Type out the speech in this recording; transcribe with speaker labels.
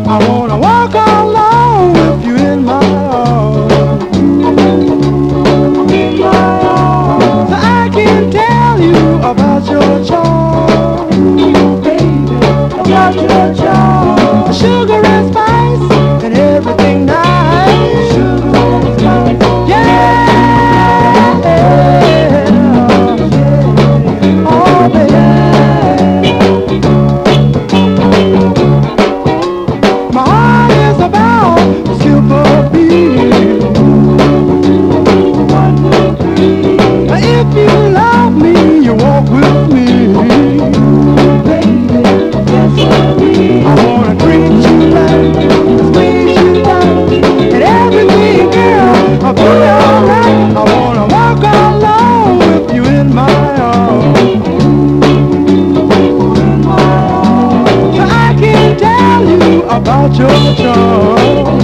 Speaker 1: I wanna walk alone with you in my arms. So I can tell you about your charm, baby, about your charm. Sugar and spice and everything nice. Sugar and spice, yeah, oh baby. My heart is about to skip a beat. 1, 2, 3. If you love me, you walk with me, baby. Yes, I wanna treat you right, squeeze you tight, and everything, girl, I'll be alright. I wanna walk alone with you in my arms, so I can tell you about your charm.